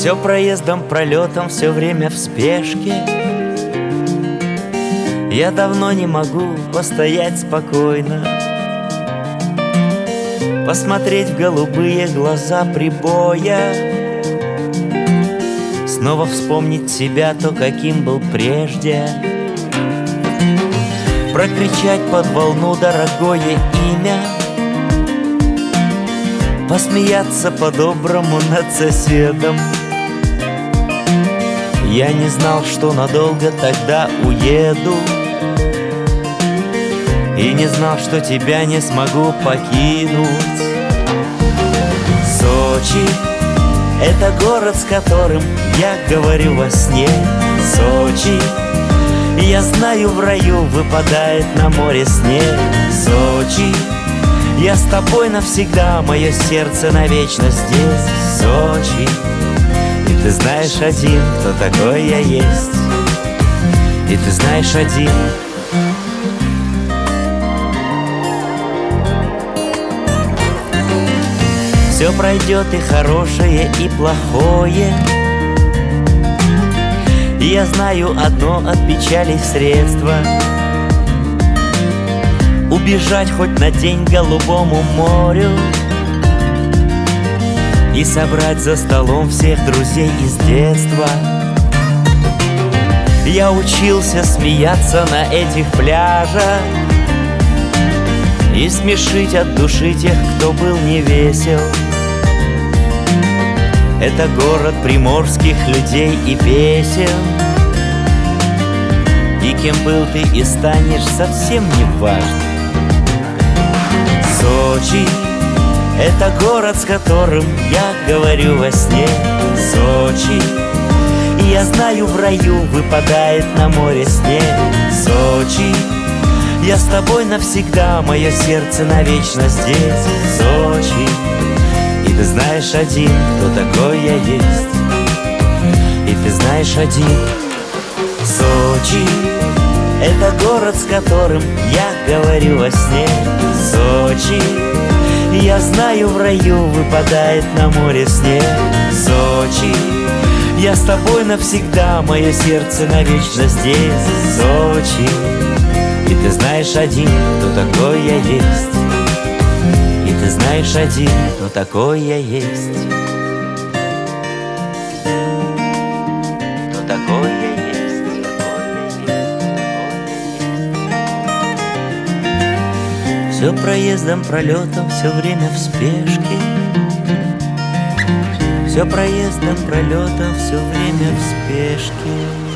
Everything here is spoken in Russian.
Все проездом, пролетом, все время в спешке. Я давно не могу постоять спокойно, посмотреть в голубые глаза прибоя, снова вспомнить себя, то, каким был прежде, прокричать под волну дорогое имя, посмеяться по-доброму над соседом. Я не знал, что надолго тогда уеду, и не знал, что тебя не смогу покинуть. Сочи — это город, с которым я говорю во сне. Сочи, я знаю, в раю выпадает на море снег. Сочи, я с тобой навсегда, мое сердце навечно здесь. Сочи, и ты знаешь один, кто такой я есть. И ты знаешь один. Все пройдет, и хорошее, и плохое. И я знаю одно от печали средство: убежать хоть на день к голубому морю и собрать за столом всех друзей из детства. Я учился смеяться на этих пляжах и смешить от души тех, кто был невесел. Это город приморских людей и песен, и кем был ты и станешь, совсем не важно. Сочи — это город, с которым я говорю во сне. Сочи, и я знаю, в раю выпадает на море снег. Сочи, я с тобой навсегда, мое сердце навечно здесь. Сочи, и ты знаешь один, кто такой я есть. И ты знаешь один. Сочи — это город, с которым я говорю во сне. Сочи, я знаю, в раю выпадает на море снег. Сочи, я с тобой навсегда, мое сердце навечно здесь. Сочи, и ты знаешь один, кто такой я есть. И ты знаешь один, кто такой я есть. Кто такой я есть. Все проездом, пролетом, все время в спешке. Все проездом, пролетом, все время в спешке.